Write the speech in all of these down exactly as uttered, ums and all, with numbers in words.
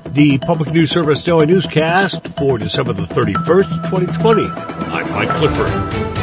The Public News Service Daily Newscast for December the thirty-first, twenty twenty. I'm Mike Clifford.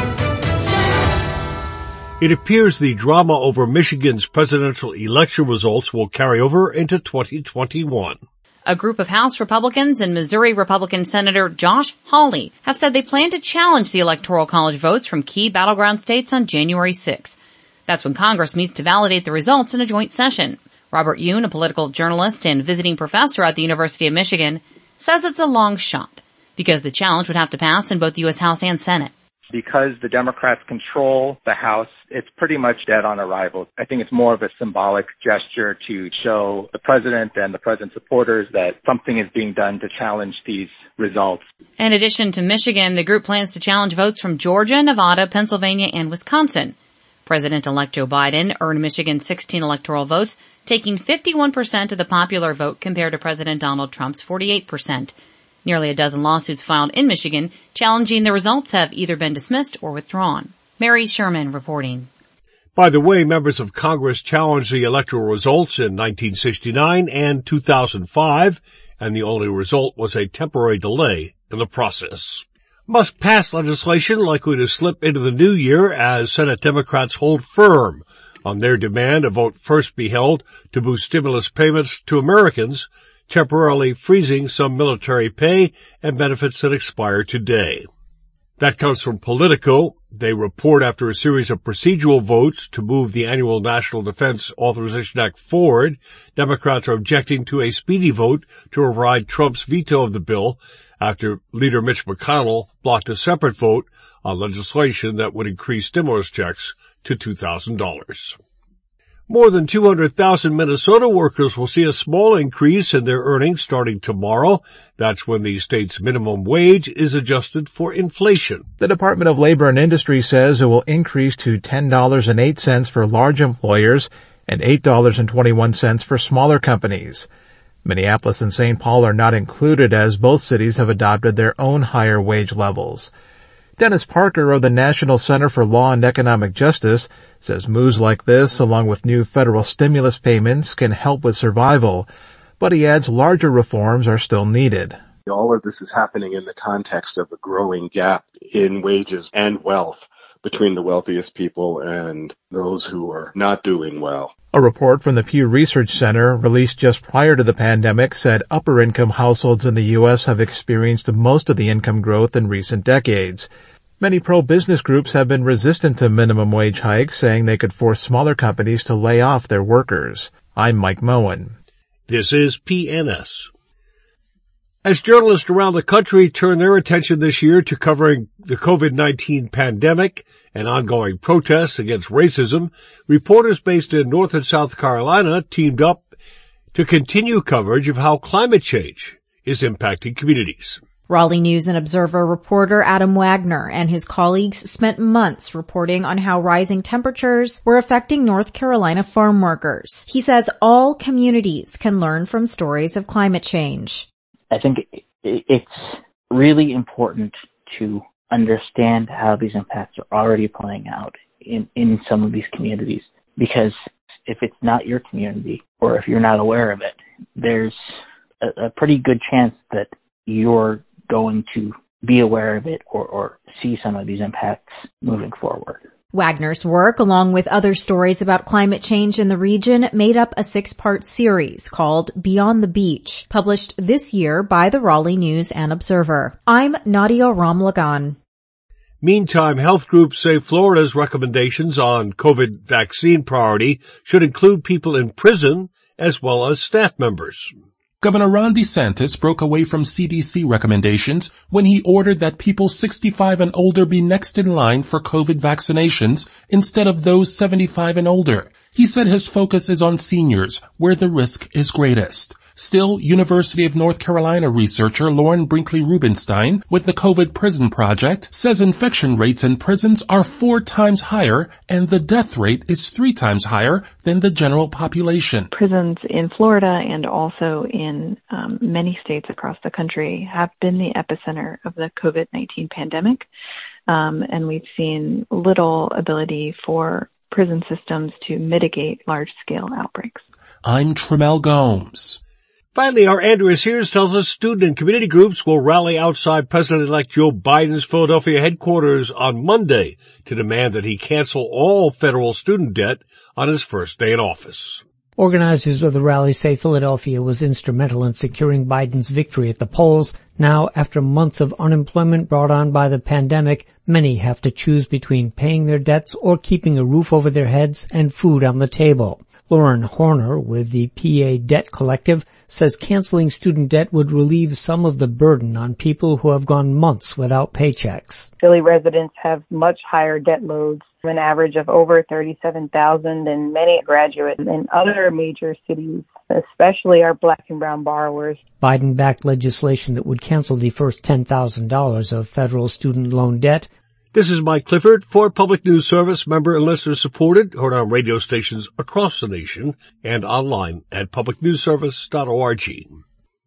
It appears the drama over Michigan's presidential election results will carry over into twenty twenty-one. A group of House Republicans and Missouri Republican Senator Josh Hawley have said they plan to challenge the Electoral College votes from key battleground states on January sixth. That's when Congress meets to validate the results in a joint session. Robert Yoon, a political journalist and visiting professor at the University of Michigan, says it's a long shot because the challenge would have to pass in both the U S House and Senate. Because the Democrats control the House, it's pretty much dead on arrival. I think it's more of a symbolic gesture to show the president and the president's supporters that something is being done to challenge these results. In addition to Michigan, the group plans to challenge votes from Georgia, Nevada, Pennsylvania, and Wisconsin. President-elect Joe Biden earned Michigan's sixteen electoral votes, taking fifty-one percent of the popular vote compared to President Donald Trump's forty-eight percent. Nearly a dozen lawsuits filed in Michigan challenging the results have either been dismissed or withdrawn. Mary Sherman reporting. By the way, members of Congress challenged the electoral results in nineteen sixty-nine and two thousand five, and the only result was a temporary delay in the process. Must pass legislation likely to slip into the new year as Senate Democrats hold firm on their demand a vote first be held to boost stimulus payments to Americans, temporarily freezing some military pay and benefits that expire today. That comes from Politico. They report after a series of procedural votes to move the annual National Defense Authorization Act forward, Democrats are objecting to a speedy vote to override Trump's veto of the bill after Leader Mitch McConnell blocked a separate vote on legislation that would increase stimulus checks to two thousand dollars. More than two hundred thousand Minnesota workers will see a small increase in their earnings starting tomorrow. That's when the state's minimum wage is adjusted for inflation. The Department of Labor and Industry says it will increase to ten dollars and eight cents for large employers and eight dollars and twenty-one cents for smaller companies. Minneapolis and Saint Paul are not included as both cities have adopted their own higher wage levels. Dennis Parker of the National Center for Law and Economic Justice says moves like this, along with new federal stimulus payments, can help with survival, but he adds larger reforms are still needed. All of this is happening in the context of a growing gap in wages and wealth between the wealthiest people and those who are not doing well. A report from the Pew Research Center released just prior to the pandemic said upper-income households in the U S have experienced most of the income growth in recent decades. Many pro-business groups have been resistant to minimum wage hikes, saying they could force smaller companies to lay off their workers. I'm Mike Moen. This is P N S. As journalists around the country turn their attention this year to covering the COVID nineteen pandemic and ongoing protests against racism, reporters based in North and South Carolina teamed up to continue coverage of how climate change is impacting communities. Raleigh News and Observer reporter Adam Wagner and his colleagues spent months reporting on how rising temperatures were affecting North Carolina farm workers. He says all communities can learn from stories of climate change. I think it's really important to understand how these impacts are already playing out in, in some of these communities, because if it's not your community or if you're not aware of it, there's a, a pretty good chance that you're going to be aware of it or, or see some of these impacts moving forward. Wagner's work, along with other stories about climate change in the region, made up a six-part series called Beyond the Beach, published this year by the Raleigh News and Observer. I'm Nadia Ramlagan. Meantime, health groups say Florida's recommendations on COVID vaccine priority should include people in prison as well as staff members. Governor Ron DeSantis broke away from C D C recommendations when he ordered that people sixty-five and older be next in line for COVID vaccinations instead of those seventy-five and older. He said his focus is on seniors, where the risk is greatest. Still, University of North Carolina researcher Lauren Brinkley Rubenstein with the COVID Prison Project says infection rates in prisons are four times higher and the death rate is three times higher than the general population. Prisons in Florida and also in um, many states across the country have been the epicenter of the COVID nineteen pandemic, um, and we've seen little ability for prison systems to mitigate large-scale outbreaks. I'm Tremel Gomes. Finally, our Andrea Sears tells us student and community groups will rally outside President-elect Joe Biden's Philadelphia headquarters on Monday to demand that he cancel all federal student debt on his first day in office. Organizers of the rally say Philadelphia was instrumental in securing Biden's victory at the polls. Now, after months of unemployment brought on by the pandemic, many have to choose between paying their debts or keeping a roof over their heads and food on the table. Lauren Horner with the P A Debt Collective says canceling student debt would relieve some of the burden on people who have gone months without paychecks. Philly residents have much higher debt loads, an average of over thirty-seven thousand dollars, and many graduates in other major cities, especially our black and brown borrowers. Biden-backed legislation that would cancel the first ten thousand dollars of federal student loan debt. This is Mike Clifford for Public News Service, member and listener supported, heard on radio stations across the nation and online at public news service dot org.